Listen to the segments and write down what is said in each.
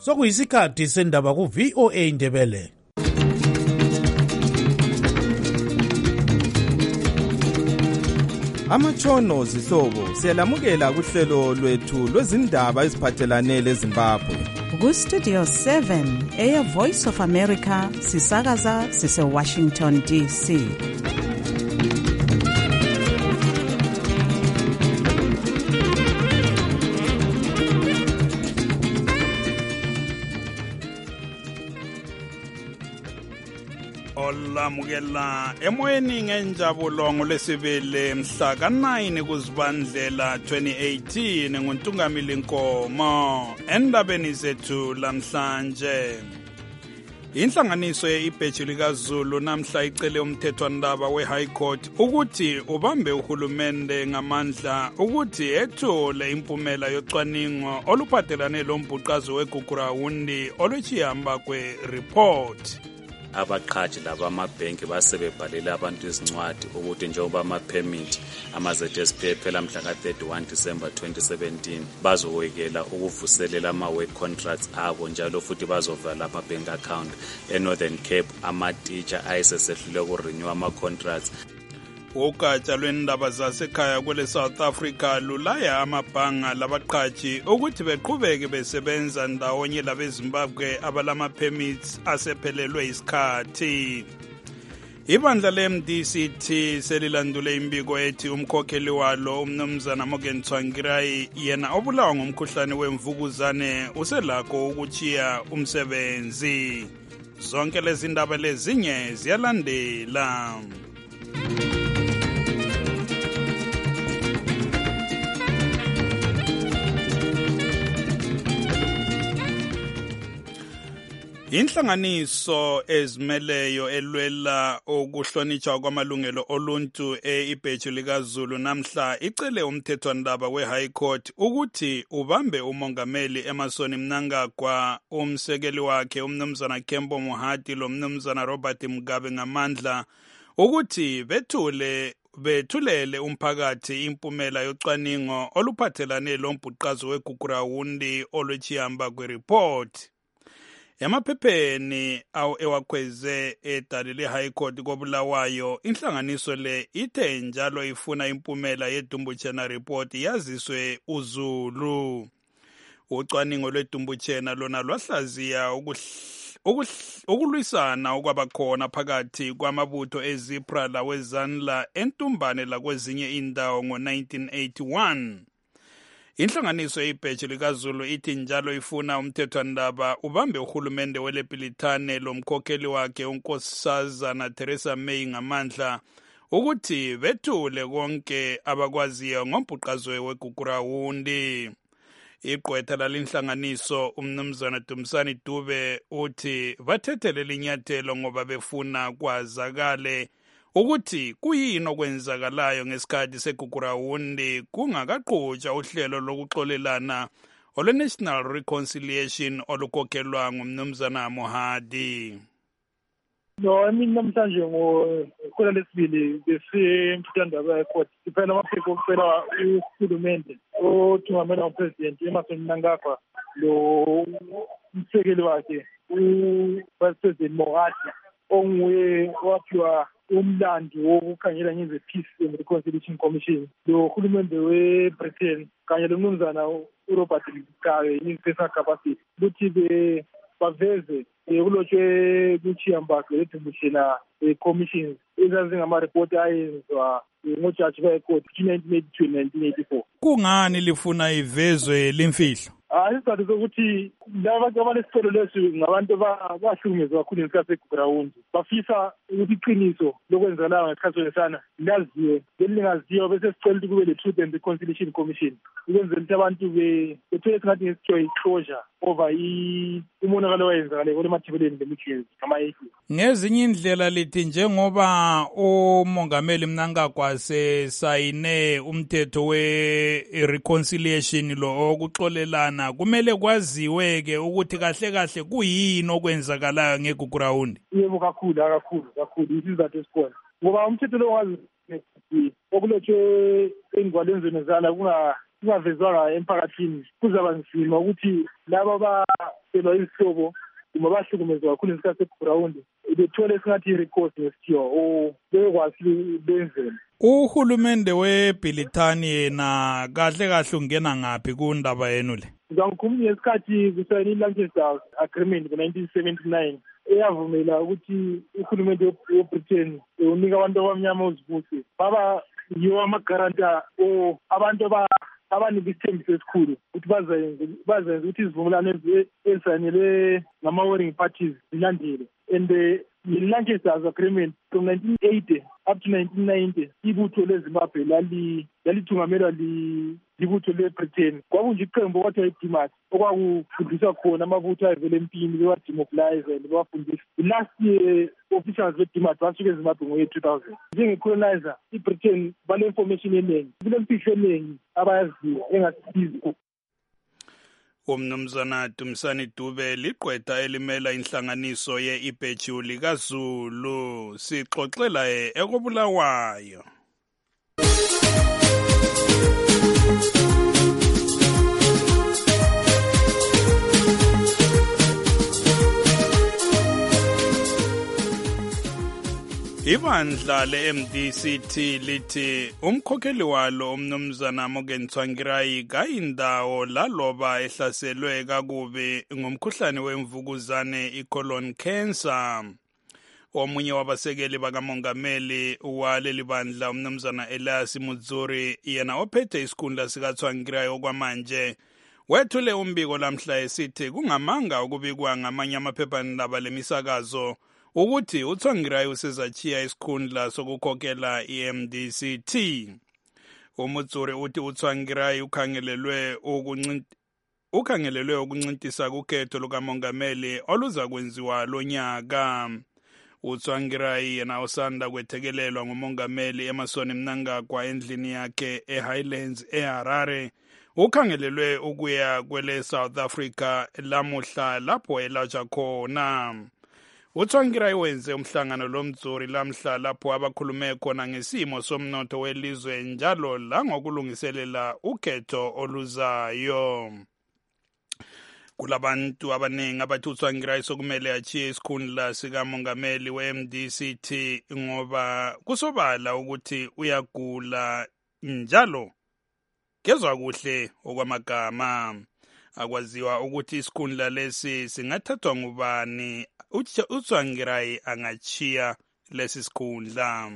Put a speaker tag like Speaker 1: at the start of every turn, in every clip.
Speaker 1: Sokuyisikhathi sendaba ku VOA Ndebele.
Speaker 2: Amatshono zihlobo siyalamukela kuhlelo lwethu lwezindaba eziphathelane leZimbabwe.
Speaker 3: Ku Studio 7 Air Voice of America sisakaza sise Washington DC.
Speaker 4: Olamukela emoyeni ngenjabulo ngolesibili mhla ka9 kuZibandlela 2018 nguNtungamili Nkomo endabeni zethu lamhlanje. Inhlanganiso yeibheji likaZulu namhla icele umthethwandaba weHigh Court ukuthi ubambe uhulumende ngamandla ukuthi ethule impumela yocwaningo oluphathelane lombhuqazo weGugurawundi olwechihamba kwereport.
Speaker 5: Abaqhaji laba amabhenki basebebhalele abantu izincwadi ukuthi njengoba ama-permit ama-ZSP phela mhla ka-31 December 2017 bazokwekela ukuvuselela ama-work contracts abo njalo futhi bazovala ama-bank account eNorthern Cape ama-teacher ayesesehlule ukurenew ama-contracts.
Speaker 4: Ugatsha lwendaba zasekhaya kwele South Africa lulaya amabhanga labaqhaji ukuthi beqhubeke besebenza ndawonye labeZimbabwe abalama permits asephelelwe isikhathi. Ibandla leMDCT selilandule imbiko ethi umkhokheli walo umnumzana Morgan Tsvangirai yena obulawa ngomkhuhlane wemvukuzane uselakho ukuchiya umsebenzi. Zonke lezi ndaba lezinye ziyalandela. Inhlanganiso ezimeleyo elwela ukuhlonitshwa kwamalungelo oluntu eibheji likaZulu namhla icele umthethwandaba weHigh Court ukuthi ubambe umongameli Emmerson Mnangagwa, umsekeli wakhe umnumzana Kembo Mohati lo mnumzana Robert Mugabe ngamandla ukuthi bethulele umphakathi impumela yocwaningo oluphathelane lombhuqazo weGugurawundi olwechihamba kwereport. Emaphepheni ewakhweze edale leHigh Court koBulawayo, inhlanganiso le ithe njalo ifuna impumela yeDumbuchena report yaziswe uZulu. Ucwaningo lweDumbuchena lona lwahlaziya ukulwisana okwabakhona phakathi kwamabutho eZipra laweZanla entumbane lakwezinye indawo ngo-1981. Inhlanganiso yeibheji likaZulu ithi njalo ifuna umthethwandaba ubambe uhulumende weLePilitane lomkhokheli wakhe uNkosazana Theresa May ngamandla ukuthi bethule konke abakwaziyo ngombhuqazo weGugurawundi. Igqwetha lalinhlanganiso umnumzana Dumisani Dube uthi bathethelele inyathelo ngoba befuna kwazakale ukuthi kuyini okwenzakalayo ngesikhathi seGugurawundi kungakaqhutshwa uhlelo lokuxolelana olwe-National Reconciliation olukhokhelwa ngumnumzana Mohadi.
Speaker 6: No, mina namhlanje ngokhona lesibili besemthethwandaba eCourt siphela amaphepha okucela uhulumende othungamela uPresident Emmerson Mnangagwa lo umsekeli wakhe uVice President Mohati onguye waphiwa umlando wokukhangela ngeze Peace and Reconciliation Commission lo hulumende weBritain kanye lomnumzana uRobert Mugabe in personal capacity ukuthi baveze kulotshwe kuchihamba kweDumbuchena commissions ezazingama-report ayenzwa ngojaji beCourt 1982-1984.
Speaker 4: Kungani lifuna ivezwe limfihlo?
Speaker 6: Isizathu sokuthi laba abanesicelo leso ngabantu bahlukumezwa kakhulu ngesikhathi seGugurawundi. Bafisa ukuthi iqiniso lokwenzakalayo ngesikhathi sonesana laziwe, lingaziwa bese sicela ukuthi kube le-Truth and Reconciliation Commission ukwenzela ukuthi abantu bethole esingathi ngesithiwa i-closure over umonakalo owayenzakale kwelemathebeleni lemikhizi ngama-issue.
Speaker 4: Ngezinye indlela lithi njengoba umongameli Mnangagwa sayine umthetho we-reconciliation lo okuxolelana kumele kwaziwe-ke ukuthi kahle kahle kuyini okwenzakalayo ngeGugurawundi.
Speaker 6: Yebo kakhulu isizathu esikhona ngoba umthetho lo wazi okulotshwe engwalweni zonezana kungavezwanga emphakathini kuzaba nzima ukuthi laba abaselwa izihlobo noma bahlukumezwa kakhulu ngesikhathi sekugrawundi bethole esingathi i-recourse ngesikhiwa or bekwazi benzele.
Speaker 4: Uhulumende weBilitani yena kahle kahle ungena ngaphi kundaba yenu le?
Speaker 6: Ngangikhumbula ngesikhathi kusayina i-Lancaster Agreement ngo-1979 eyavumela ukuthi uhulumende weBritain unika abantu abamnyama uzibusi baba yiwo amagaranta or abantu abanika isithembiso esikhulu ukuthi bazenze ukuthi izivumelwano ezisayinelwe ngama-warring parties zilandele. And the Lancaster Agreement from 1980 up to 1990 ibutho leZimbabwe lalithungamelwa libutho leBritain. Kwakunje iqembu okwathi yiDMAS okwakufundiswa khona amabutho ayevela empini bewademobilize bewafundisa. The last year officials beDMAS basuke eZimbabwe ngo-2000. Njenge-colonizer iBritain bale-information eningi kulemfihlo eningi abayaziyo engasisizi.
Speaker 4: Umnumzana Dumisani Dube liqwetha elimela inhlanganiso ye-IBEJU likaZulu sixoxela ekobulawayo. Ibandla le-MDCT lithi umkhokheli walo umnumzana Morgan Tsvangirai kayindawo laloba ehlaselwe kakubi ngomkhuhlane wemvukuzane i-colon cancer. Omunye wabasekeli bakamongameli waleli bandla umnumzana Elias Mudzuri yena ophethe isikhundla sikaTsvangirai okwamanje wethule umbiko lamhla esithi kungamanga ukubikwa ngamanye amaphephandaba lemisakazo ukuthi uTsvangirai usezachiya isikhundla sokukhokhela iMDCT. Umutsuri uthi uTsvangirai ukhangelelwe ukuncintisa kukhetho lukamongameli oluza kwenziwa lonyaka. uTsvangirai yena osanda kwethekelelwa ngumongameli Emmerson Mnangagwa endlini yakhe eHighlands eHarare ukhangelelwe ukuya kwele South Africa lamuhla lapho elatsha khona. uTsvangirai wenze umhlangano lomdzuri lamhla lapho abakhulume khona ngesimo somnotho welizwe njalo langokulungiselela ukhetho oluzayo. Kulabantu abaningi abathi uTsvangirai sokumele achiye isikhundla sikamongameli weMDCT ngoba kusobala ukuthi uyagula njalo kezwa kuhle okwamagama. Akwaziwa ukuthi isikhundla lesi singathathwa ngubani uTsvangirai angachiya lesi sikhundla.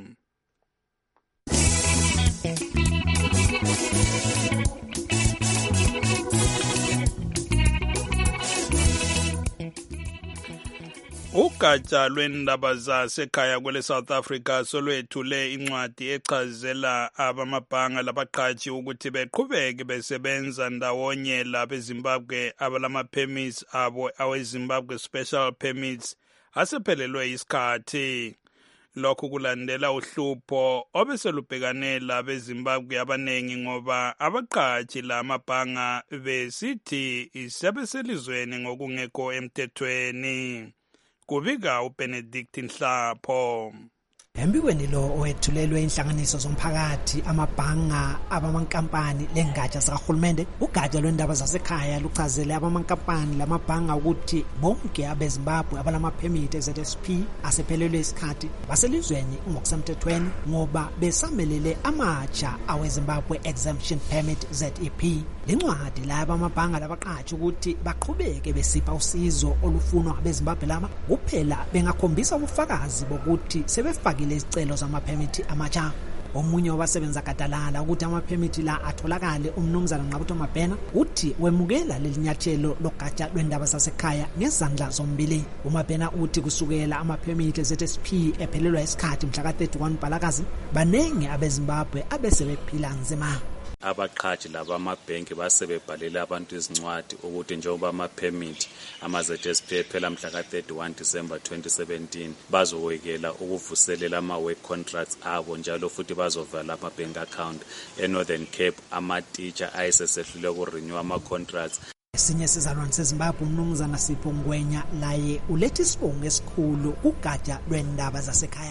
Speaker 4: Ugatsha lwendaba zasekhaya kwele South Africa solwethule incwadi echazela abamabhanga labaqhatshi ukuthi beqhubeke besebenza ndawonye labeZimbabwe abalama-permits abo aweZimbabwe special permits asephelelwe isikhathi. Lokhu kulandela uhlupho obeselubhekane labeZimbabwe abanengi ngoba abaqhatshi lamabhanga besithi sebeselizweni ngokungekho emthethweni. Kubika uBenedict Nhlapho.
Speaker 7: Embikweni lo owethulelwe inhlanganiso zomphakathi amabhanga abamankampani lengatsha zikahulumende ugatsha lwendaba zasekhaya luchazele abamankampani lamabhanga ukuthi bonke abeZimbabwe abalama-permit eZSP asephelelwe isikhathi baselizweni ngokusemthethweni ngoba besamelele amatsha aweZimbabwe Exemption Permit ZEP. Lencwadi la abamabhanga labaqhatshi ukuthi baqhubeke besipha usizo olufunwa abeZimbabwe laba kuphela bengakhombisa ubufakazi bokuthi sebefakile izicelo zama-permit amatsha. Omunye wabasebenza gadalala ukuthi ama-permit la atholakale umnumzana Nqabutho Mabhena uthi wemukela lelinyathelo logatsha lwendaba zasekhaya ngezandla zombili. uMabhena uthi kusukela ama-permit eZSP ephelelwa isikhathi mhla ka-31 Mpalakazi banengi abeZimbabwe abesebephila nzima.
Speaker 5: Abaqhatshi laba amabhenki basebebhalele abantu izincwadi ukuthi njengoba ama-permit ama-ZSP phela mhla ka-31 December 2017 bazokwekela ukuvuselela ama-work contracts abo njalo futhi bazovala ama-bank account eNorthern Cape ama-teacher ayesesehlule ukurenew ama-contracts.
Speaker 7: Esinye sizalwane seZimbabwe umnumzana Sipho Ngwenya laye uletha isibongo esikhulu kugatsha lwendaba zasekhaya.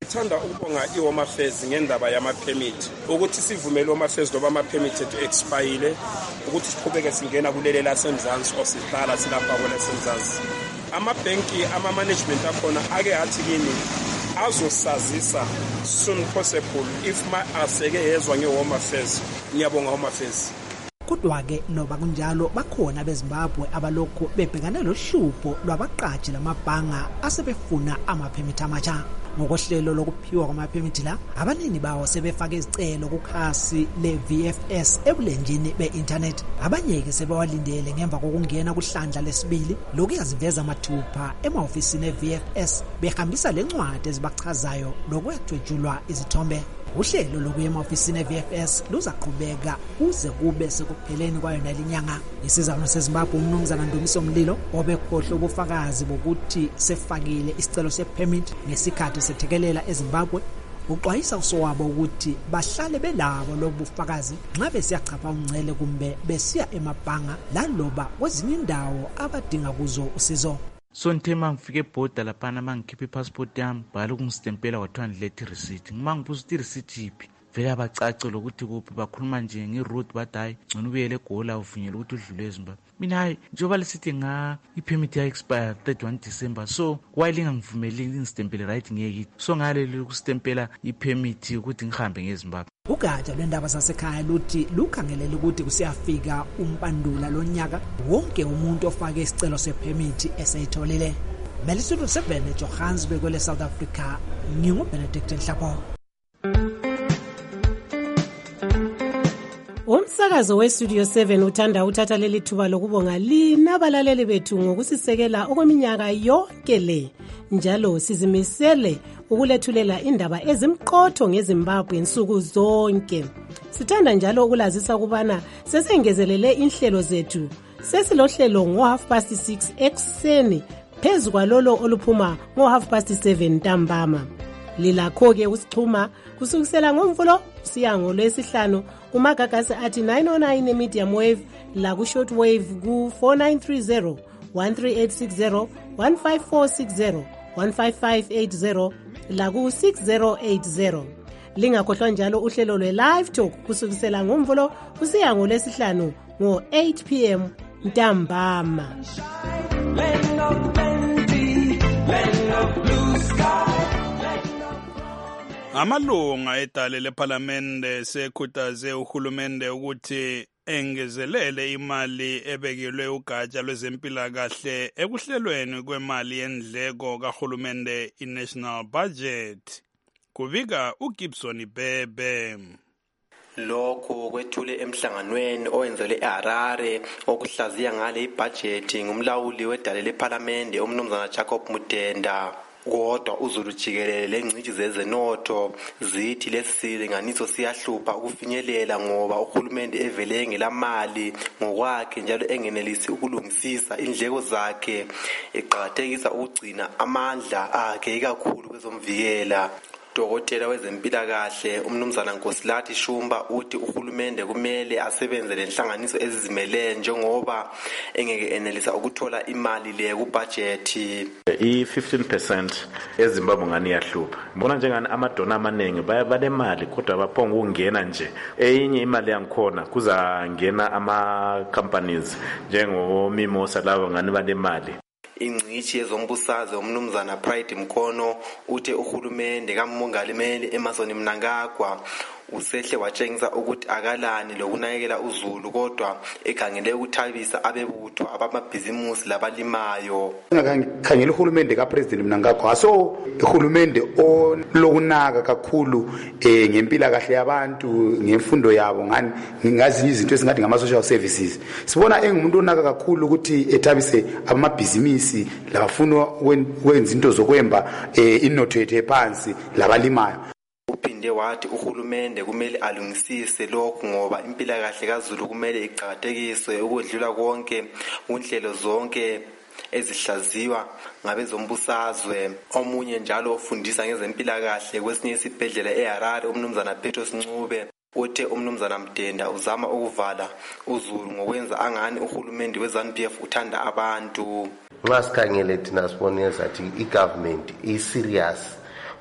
Speaker 8: Ngithanda ukubonga iHome Affairs ngendaba yama-permit ukuthi sivumele iHome Affairs loba ama-permit ethu expire ukuthi siqhubeke singena kuleli laseMzansi osihlala silapha kwelaseMzansi. Amabhenki ama-management akhona ake athi kini azosazisa soon possible if aseke yezwa ngeHome Affairs. Ngiyabonga Home Affairs.
Speaker 7: Kodwa-ke noba kunjalo bakhona beZimbabwe abalokhu bebhekane lohlupho lwabaqashi lamabhanga asebefuna amaphemithi amatsha. Ngokohlelo lokuphiwa kwamaphemithi la, abanini bawo sebefake izicelo kukhasi le-VFS ebulenjini be-internet. Abanye-ke sebewalindele ngemva kokungena kuhlandla lesibili lokuyaziveza amathupha emahofisini e-VFS behambisa lencwadi ezibachazayo lokwethwejulwa izithombe. Uhlelo lokuya emahofisini e-VFS luzaqhubeka kuze kube sekupheleni kwayo nalinyanga. Isizwana seZimbabwe uMnumzana Ndumiso Mlilo obekhohle ubufakazi bokuthi sefakile isicelo sepermit ngesikhathi sethekelela eZimbabwe uxwayisa usowabo ukuthi bahlale belabo lobufakazi nxa besiyachapha ungcele kumbe besiya emabhanga laloba kwezinye indawo abadinga kuzo usizo.
Speaker 9: So ngithe mangifike ebhoda laphana mangikhipha ipassport yami bhala ukungisitempela kwathiwa ndilethe receipt. Mangibuza ukuthi receipt yiphi vele abacacile ukuthi kuphi bakhuluma nje ngeroute bathi hayi ngcono ubuyele eGola uvunyelwe ukuthi udlule eZimbabwe. Mina hayi njengoba lesithi ipermit ya expire 31 December so why lingangivumeli ngisitempele right ngeke so ngaleli ukusitempela ipermit ukuthi ngihambe ngeZimbabwe.
Speaker 7: Ugatsha lwendaba zasekhaya luthi lukhangelela ukuthi kusiyafika umbandula lonyaka wonke umuntu ofake isicelo sepermit esayitholile. Melisuthu 7 eJohannesburg kwele South Africa. NginguBenedict Nhlapho.
Speaker 10: Umsakazo weStudio 7 uthanda uthatha leli thuba lokubonga lina abalaleli bethu ngokusisekela okweminyaka yonke le. Njalo sizimisele ukulethulela indaba ezimqotho ngeZimbabwe insuku zonke. Sithanda njalo ukulazisa kubana sesengezelele inhlelo zethu. Sesilohlelo ngo-6:30 ekseni phezu kwalolo oluphuma ngo-7:30 ntambama. Lilakho-ke usixhuma kusukisela ngomvulo siya ngoLwesihlanu kumagagasi athi 909 e-medium wave la ku-short wave ku-4930 13860 15460 15580 la ku-6080. Lingakhohlwa njalo uhlelo lwe-live talk kusukisela ngomvulo kusiya ngoLwesihlanu ngo-8 p.m. ntambama.
Speaker 4: Amalunga edale leParliament sekhuthaze uhulumende ukuthi engezelele imali ebekelwe ugatsha lwezempilakahle ekuhlelweni kwemali yendleko kahulumende i-National Budget. Kubika uGibson Bebe.
Speaker 11: Lokho kwethule emhlanganweni owenzelwe eHarare okuhlaziya ngale ibudget ngumlawuli wedale leParliament uMnumzana Jacob Mutenda. Kodwa uZulu jikelele lengcithi zezenotho zithi lesilinganiso siyahlupha ukufinyelela ngoba uhulumende evele engelamali ngokwakhe njalo engenelisi ukulungisisa indleko zakhe eqhakathekisa ukugcina amandla akhe kakhulu kwezomvikela. Dokotela wezempilakahle uMnumzana Nkosilathi Shumba uthi uhulumende kumele asebenze lenhlanganiso ezizimele njengoba engeke enelisa ukuthola imali le kubudget.
Speaker 12: I-15% eZimbabwe ngani yahlupha. Ngibona njengani amadona amaningi banemali kodwa baphonga ukungena nje. Eyinye imali yangikhona kuzangena ama-companies njengomimosa labo ngani banemali.
Speaker 11: Ingcithi yezombusazwe uMnumzana Pride Mkhono uthe uhulumende kaMongameli Emmerson Mnangagwa usehle watshengisa ukuthi akalani lokunakekela uZulu kodwa ekhangele ukuthabisa abebutho abamabhizimusi labalimayo.
Speaker 13: Ngikhangela uhulumende kaPresident Mnangagwa aso uhulumende olokunaka kakhulu ngempilakahle yabantu ngemfundo yabo ngani ngazi izinto ezingathi ngama-social services. Sibona engumuntu onaka kakhulu ukuthi ethabise abamabhizimusi labafuna ukwenza into zokwemba inotho yethu ephansi labalimayo.
Speaker 11: Uphinde wathi uhulumende kumele alungisise lokhu ngoba impilakahle kaZulu kumele iqhakathekiswe ukudlula konke kunhlelo zonke ezihlaziwa ngabezombusazwe. Omunye njalo ofundisa ngezempilakahle kwesinye isibhedlela eHarare uMnumzana Petros Ncube uthe uMnumzana Mtenda uzama ukuvala uZulu ngokwenza angani uhulumende weZANU-PF uthanda abantu.
Speaker 14: Masikhangele thina sibone ezathi igovernment is serious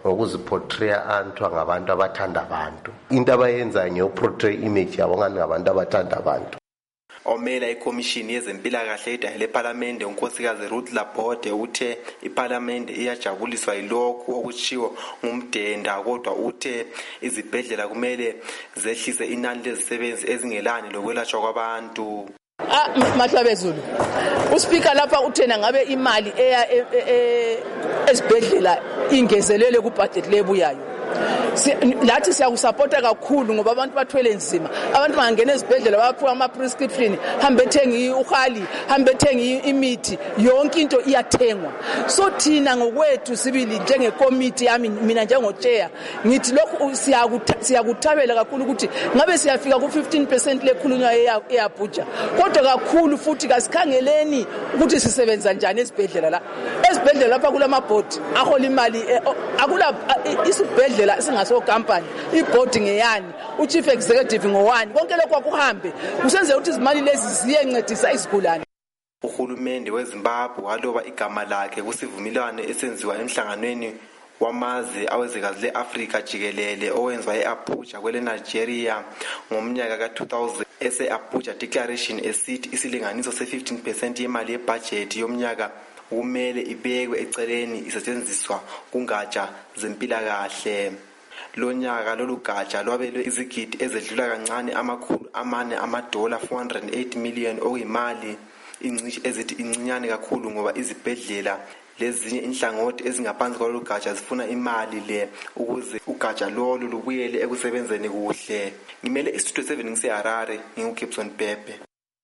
Speaker 14: ngokuziportraya antu ngabantu abathanda abantu. Into abayenza ngeyoportray image yabo ngani ngabantu abathanda abantu.
Speaker 11: Omela ikomishini yezempilakahle edahile eParliament unkosikazi Ruth Laborde uthe iParliament iyajabuliswa yilokhu okutshiwo ngumdenda kodwa uthe izibhedlela kumele zehlise inani lezisebenzi ezingelani lokwelatshwa kwabantu.
Speaker 15: Mahlabezulu uSpeaker lapha uthena ngabe imali eya esibhedlela ingezelele ku budget lebuyayo. Lathi siyakusupporta kakhulu ngoba abantu bathwele nzima. Abantu bangena ezibhedlela baphiwa ama prescription, hambe thenga ukhali, hambe thenga imithi, yonke into iyathengwa. So thina ngokwethu sibili njenge committee yami mina njengochair ngithi lokhu siyakuthabela kakhulu ukuthi ngabe siyafika ku 15% lekhulunywa eyaBhuja. Kodwa kakhulu futhi kasikhangeleni ukuthi sisebenza njani esibhedlela la. Esibhedlela lapha kulama board ahola imali akula isibhedlela singaso company iboard ngeyani uchief executive ngowani konke lokho akuhambe kusenze ukuthi izimali lezi ziyencedisa isigulane.
Speaker 11: Uhulumende weZimbabwe waloba igama lakhe kusivumelwano esenziwa emhlanganweni wamazwe awezwekazi leAfrika jikelele owenziwa eAbuja kwele Nigeria ngomnyaka ka2000 ese-Abuja Declaration esithi isilinganiso se15% yemali yebudget yomnyaka kumele ibekwe eceleni isetshenziswa kungatsha zempilakahle. Lonyaka lolu gatsha lwabelwe izigidi ezedlula kancane $408 million okuyimali ingcishi ezithi incinyane kakhulu ngoba izibhedlela lezinye inhlangothi ezingaphansi kwalolu gatsha zifuna imali le ukuze ugatsha lolu lubuyele ekusebenzeni kuhle. Ngimele iStudio 7 ngiseHarare nginguGibson Pepe.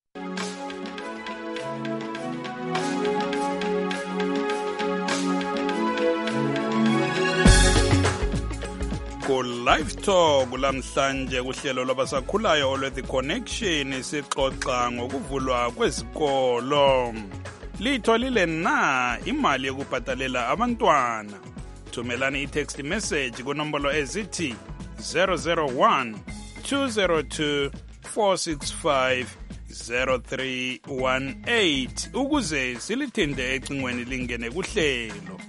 Speaker 4: Live Talk lamhlanje kuhlelo lwabasakhulayo olwe-The Connection sixoxa ngokuvulwa kwezikolo. Litholile na imali yokubhadalela abantwana? Thumelani i-text message kunombolo ezithi 001 202 465 0318 ukuze silithinde ecingweni lingene kuhlelo.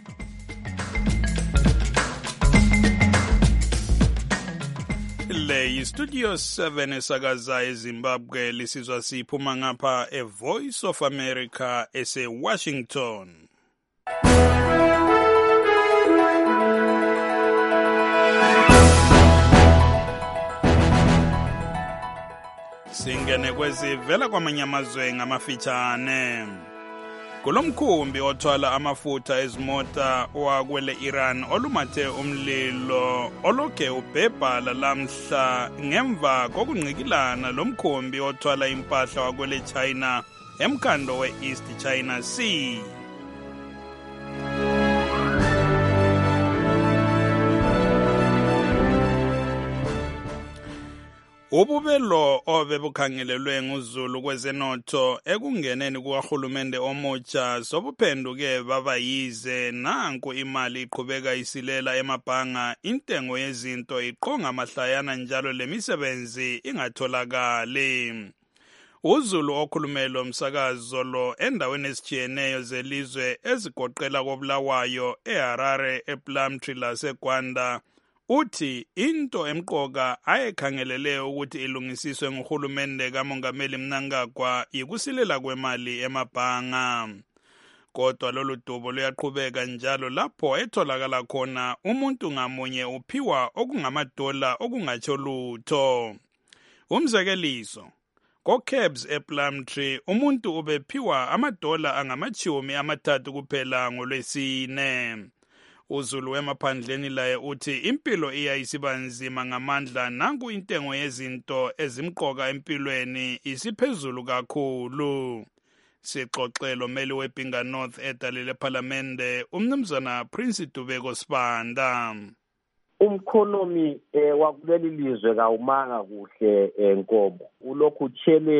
Speaker 4: Le iStudio 7 esakaza eZimbabwe lisizwa siphuma ngapha eVoice of America ese-Washington. Singene kwezivela kwamanye amazwe ngamafitshane. Kulomkhumbi othwala amafutha ezimota wakwele Iran olumathe umlilo olokhe ubhebhala lamhla ngemva kokungqikilana lomkhumbi othwala impahla wakwele China emkando we-East China Sea. Ububelo obebukhangelelwe nguZulu kwezenotho ekungeneni kukarhulumente omutsha sobuphenduke baba yize nanku imali iqhubeka isilela emabhanga intengo yezinto iqonga amahlayana njalo lemisebenzi ingatholakali. uZulu okhulumela umsakazo lo endaweni ezitshiyeneyo zelizwe ezigoqela koBulawayo, eHarare, ePlumtree laseGwanda uthi into emqoka ayekhangelele ukuthi ilungisiswe nguhulumende kaMongameli Mnangagwa yikusilela kwemali emabhanga. Kodwa lolu dubo luyaqhubeka njalo lapho etholakala khona umuntu ngamunye uphiwa okungamadola okungatsho lutho. Umzekeliso, koCabs ePlumtree umuntu ubephiwa amadola angama-30 kuphela ngoLwesine. uZulu emaphandleni laye uthi impilo iyayisiba nzima ngamandla nanku intengo yezinto ezimqoka empilweni isiphezulu kakhulu. Sixoxelo meli weBinga North edalile eParliamente umnumzana Prince Dubeko Sibanda.
Speaker 16: Umkhonomi wakuleli lizwe kawumanga kuhle Nkomo, ulokhu utshelela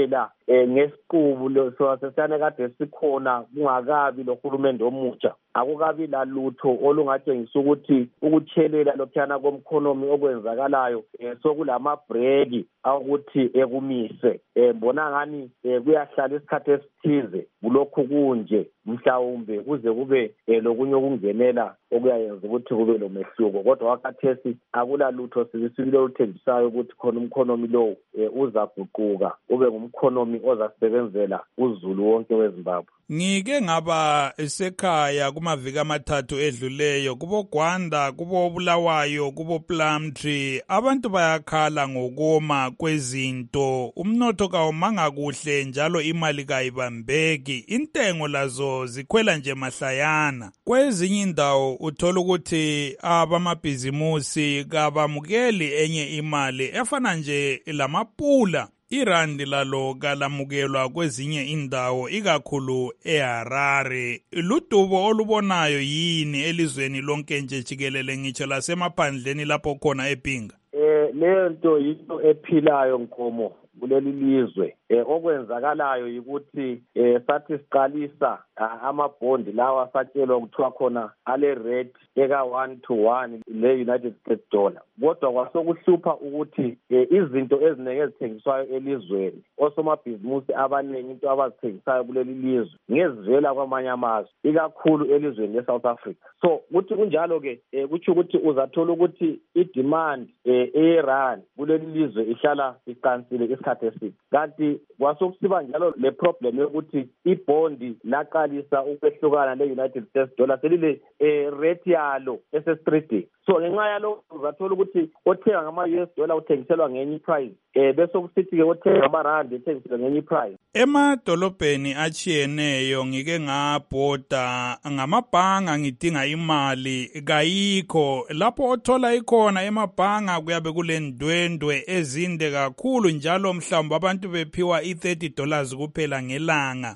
Speaker 16: ngesiqubu sesiyane kade sikhona kungakabi lohulumende omutsha akukabi lalutho olungatshengisa ukuthi ukutshelela lokhuyana komkhonomi okwenzakalayo sokulama-breki awukuthi ekumise mbona ngani kuyahlala isikhathi esithize kulokhu kunje mhlawumbe kuze kube lokunye okungenela okuyayenza ukuthi kube lomehluko kodwa wakhathesi akulalutho silisibile oluthenjisayo ukuthi khona umkhonomi lowo uzaguquka ube ngumkhonomi ozasebenzela uzulu wonke weZimbabwe.
Speaker 4: Ngike ngaba esekhaya kumaviki amathathu edluleyo kubo Gwanda kubo Bulawayo kubo Plumtree abantu bayakhala ngokoma kwezinto umnotho kawumanga kuhle njalo imali kayibambeki intengo lazo zikhwela nje mahlayana kwezinye indawo uthola ukuthi abamabhizimusi kabamukeli enye imali efana nje lamapula irandi lalo kalamukelwa kwezinye indawo ikakhulu eHarare ludubo olubonayo yini elizweni lonke nje jikelele ngitsho lasemaphandleni lapho khona ePinga
Speaker 16: leyo nto yinto ephilayo Nkomo kuleli lizwe okwenzakalayo yikuthi sathi siqalisa amabhondi lawa satshelwa kuthiwa khona ale rate eka 1-1 le-United States dollar kodwa kwasokuhlupha ukuthi izinto eziningi ezithengiswayo elizweni osomabhizimusi abaningi into abazithengisayo kuleli lizwe ngezivela kwamanye amazwe ikakhulu elizweni le-South Africa so kuthi kunjalo-ke kutsho ukuthi uzathola ukuthi idemand e-Iran kuleli lizwe ihlala iqansile isikhathi eside kanti kwasokusiba njalo le problem yokuthi ibhondi laqalisa ukwehlukana le-United States dollar selile rate yalo esestreeting so ngenxa yalo uzathola ukuthi othenga ngama-US dollar uthengiselwa ngenye price bese kusithi-ke othenga ngama-rand ethengiselwa ngenye price.
Speaker 4: Emadolobheni achiyeneyo ngike ngabhoda ngamabhanga ngidinga imali kayikho lapho othola ikhona emabhanga kuyabe kulendwendwe ezinde kakhulu njalo mhlawumbe abantu bephiwa $30 kuphela ngelanga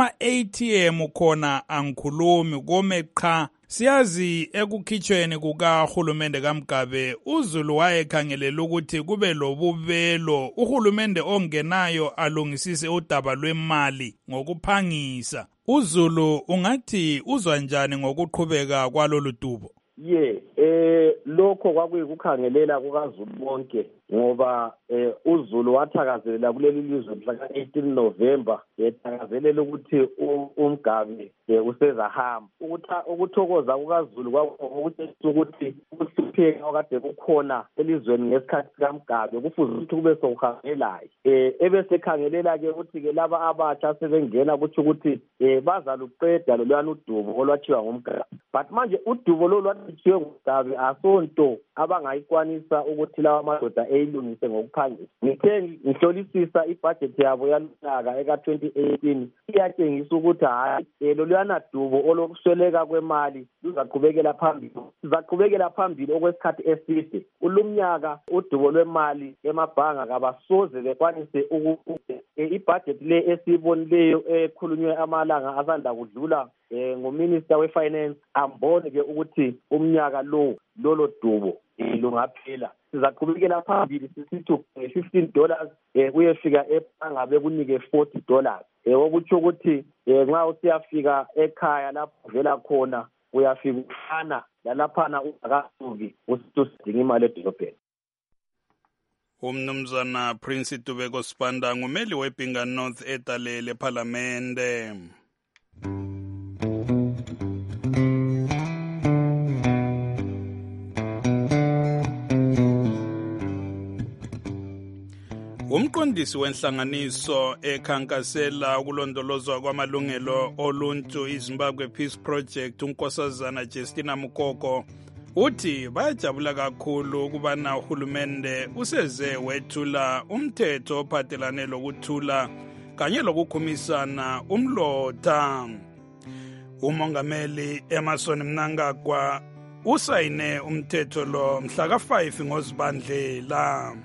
Speaker 4: kuma-ATM khona angikhulumi kome qha siyazi ekukhitshweni kukahulumende kaMgabe uZulu wayekhangelela ukuthi kube lobubelo uhulumende ongenayo alungisise udaba lwemali ngokuphangisa uZulu ungathi uzwa njani ngokuqhubeka kwalolu dubo?
Speaker 16: Lokho kwakuyikukhangelela kukaZulu bonke ngoba uZulu wathakazelela kuleli lizwe mhla ka-18 November yethakazelela ukuthi uMgabe usezahamba ukuthokoza kukaZulu kwakutshengisa ukuthi ukuhlupheka okade kukhona elizweni ngesikhathi sikaMgabe kufuze ukuthi kube sokuhangelayo ebesekhangelela-ke ukuthi-ke laba abatsha sebengena kutsho ukuthi bazaluqeda lolwana udubo olwathiwa ngumgabe but manje udubo lolu lwathiwe ngumgabe asonto abangayikwanisa ukuthi lawa madoda eyilungise ngokuphangisa ngithe ngihlolisisa ibhajethi yabo yalonyaka eka-2018 iyatshengisa ukuthi hayi loluyana dubo olokusweleka kwemali luzaqhubekela phambili sizaqhubekela phambili okwesikhathi eside kulumnyaka udubo lwemali emabhanga kabasoze bekwanise ibhajethi le esiyibonileyo ekhulunywe amalanga asanda kudlula nguminister we-finance ambone-ke ukuthi umnyaka lolo dubo lungaphela sizaqhubekela phambili sisithi $15 kuyefika ebhanga bekunike $40 okutsho ukuthi nxa usiyafika ekhaya lapho vela khona uyafika ufana lalaphana ungakasuki usithi usidinga imali edolobheni.
Speaker 4: Umnumzana Prince Tubeko Sibanda ngumeli wePinga North etalele eParliamente. Umqondisi wenhlanganiso ekhankasela ukulondolozwa kwamalungelo oluntu iZimbabwe Peace Project uNkosazana Justina Mukoko uthi bayajabula kakhulu ukubana uhulumende useze wethula umthetho ophathelane lokuthula kanye lokukhumisana umlotha. Umongameli Emmerson Mnangagwa usayine umthetho lo mhla ka-5 ngoZibandlela.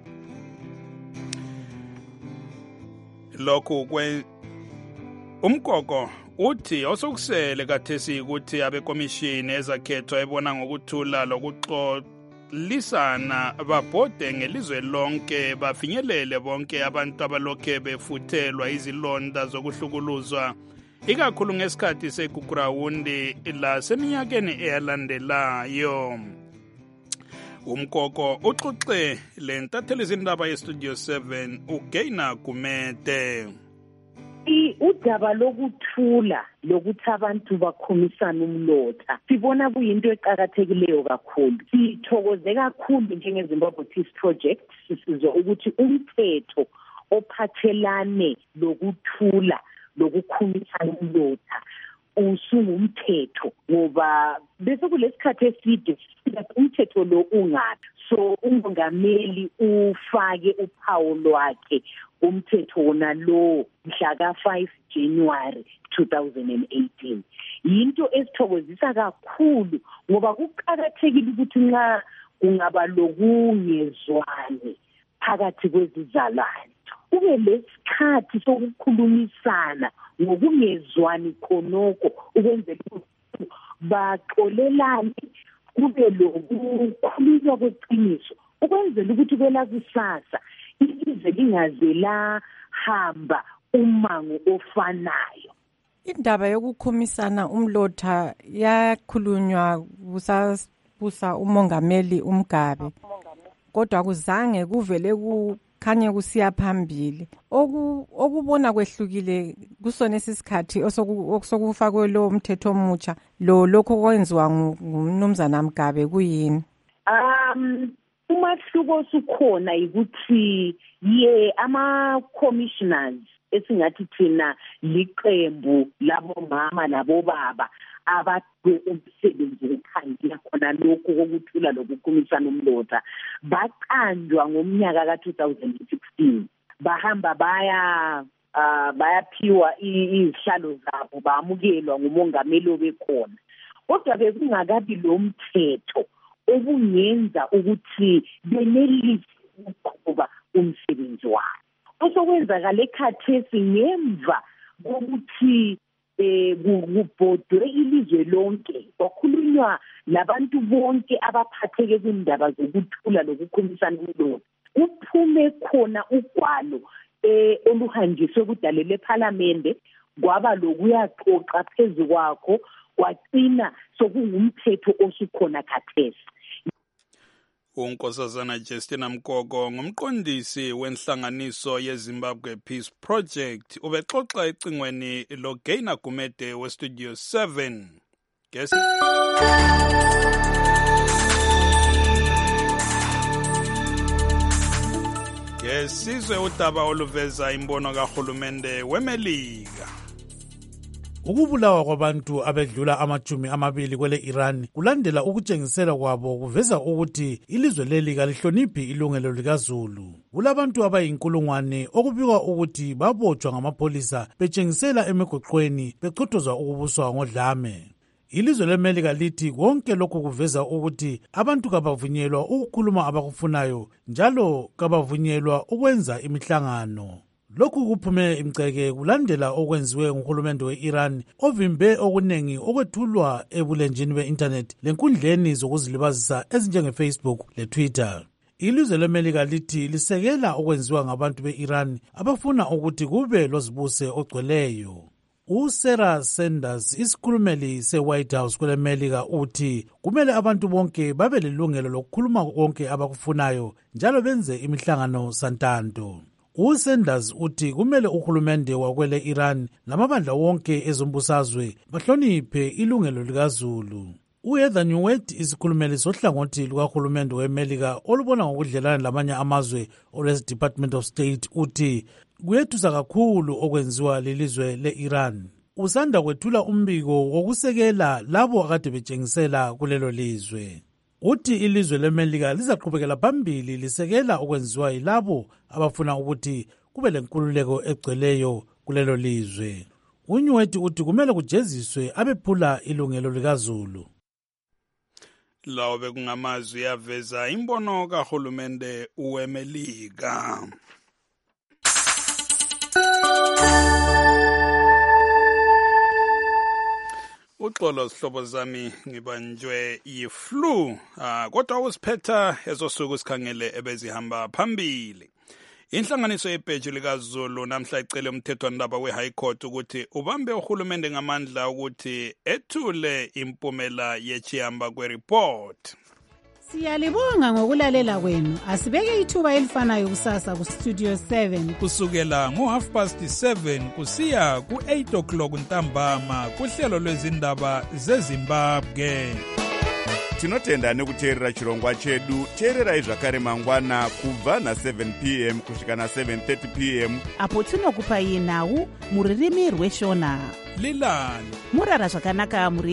Speaker 4: Lokhu umkoko uthi osokusele kathesi ukuthi abekomishini ezakhethwa ebona ngokuthula lisana babhode ngelizwe lonke bafinyelele bonke abantu abalokhe befuthelwa izilonda zokuhlukuluzwa ikakhulu ngesikhathi segugurawundi laseminyakeni eyalandelayo. Umkoko uxoxe lentatheli izindaba yestudio 7 uGaina Gumede.
Speaker 17: Udaba lokuthula lokuthi abantu bakhomisana umlotha sibona kuyinto eqhakathekileyo kakhulu. Sithokoze kakhulu njengeZimbabwe Peace Project sisizwa ukuthi umthetho ophathelane lokuthula lokukhomisana umlotha usungumthetho ngoba bese kulesikhathi eside umthetho lo ungathi so umongameli ufake uphawu lwakhe umthetho wona lo mhla ka-5 January 2018. Yinto esithokozisa kakhulu ngoba kuqhakathekile ukuthi nxa kungaba lokungezwani phakathi kwezizalwane kube lesikhathi sokukhulumisana ngokungezwani khonoko ukwenzela ukuthi baxolelane kube lokukhulunywa kweqiniso ukwenzela ukuthi kwelakusasa ilizwe lingaze lahamba umango ofanayo.
Speaker 18: Indaba yokukhomisana umlotha yakhulunywa kusabusa umongameli uMgabe kodwa kuzange kuvele kukhanye kusiya phambili. Okubona kwehlukile kusona isikhathi osokufakwe lo mthetho omutsha lokho kwenziwa ngumnumzana Mgabe kuyini? Umahluko sukhona ukuthi ama-commissioners esingathi thina liqembu labomama labobaba abadwe umsebenzi wokukhangela khona lokhu kokuthula lokukhomisana umlotha baqanjwa ngomnyaka ka-2016 bahamba bayaphiwa izihlalo zabo bamukelwa ngumongameli obekhona kodwa bekungakabi lo mthetho obungenza ukuthi benelise ukuqhuba umsebenzi wabo. Osokwenzakala ekhathesi ngemva kokuthi kubhodwe ilizwe lonke kwakhulunywa labantu bonke abaphatheke kwindaba zokuthula lokukhomisana umlotha kuphume khona ugwalo oluhanjiswe kudalele ePhalamende kwaba lokuyaxoxa phezu kwakho kwagcina sokungumthetho osukhona khathesi.
Speaker 4: uNkosazana Justina Mkoko ngumqondisi wenhlanganiso yeZimbabwe Peace Project ubexoxa ecingweni loGaina Gumede westudio 7. Ngesizwe udaba oluveza imbono kahulumende weMelika.
Speaker 1: Ukubulawa kwabantu abedlula ama-20 kwele Iran kulandela ukutshengisela kwabo kuveza ukuthi ilizwe leli kalihloniphi ilungelo likaZulu. Kulabantu abayinkulungwane okubikwa ukuthi babotshwa ngamapholisa betshengisela emigoqweni bechothozwa ukubuswa ngodlame. Ilizwe leMelika lithi konke lokhu kuveza ukuthi abantu kabavunyelwa ukukhuluma abakufunayo njalo kabavunyelwa ukwenza imihlangano. Lokhu kuphume imceke kulandela okwenziwe nguhulumende we-Iran ovimbe okunengi okwethulwa ebulenjini be-internet lenkundleni zokuzilibazisa ezinjenge-Facebook le-Twitter. Ilizwe leMelika lithi lisekela okwenziwa ngabantu be-Iran abafuna ukuthi kube lozibuse ogcweleyo. uSarah Sanders isikhulumeli se-White House kweleMelika uthi kumele abantu bonke babe lelungelo lokukhuluma konke abakufunayo njalo benze imihlangano santando. uSanders uthi kumele uhulumende wakwele Iran namabandla wonke ezombusazwe bahloniphe ilungelo likaZulu. uHeather Nauert isikhulumeli sohlangothi lukahulumende weMelika olubona ngokudlelana lamanye amazwe olwesi-Department of State uthi kuyethusa kakhulu okwenziwa lelizwe le-Iran. Usanda kwethula umbiko wokusekela labo akade betshengisela kulelo lizwe. Uthi ilizwe leMelika lizaqhubekela phambili lisekela okwenziwa yilabo abafuna ukuthi kube lenkululeko egcweleyo kulelo lizwe. uNauert uthi kumele kujeziswe abephula ilungelo likaZulu.
Speaker 4: Lawo bekungamazwi aveza imbono kahulumende weMelika. Uxolo sihlobo zami ngibanjwe yi-flu kodwa usiphetha ezosuku sikhangele ebezihamba phambili. Inhlanganiso yebheji likaZulu namhla icele umthethwandaba we-High Court ukuthi ubambe uhulumende ngamandla ukuthi ethule impumela yechihamba kwereport.
Speaker 19: Siyalibonga ngokulalela kwenu. Asibeke ithuba elifanayo kusasa ku Studio 7
Speaker 4: kusukela ngo7:30 kusiya ku8 o'clock ntambama kuhlelo lwezindaba zeZimbabwe.
Speaker 20: Tinotenda nekuteerera chirongwa chedu. Teererai zvakare mangwana kubva na7 p.m. kusvika na7:30 p.m.
Speaker 3: apo tinokupai nhau muririmi rweshona.
Speaker 4: Lilani
Speaker 3: murara zvakanaka muri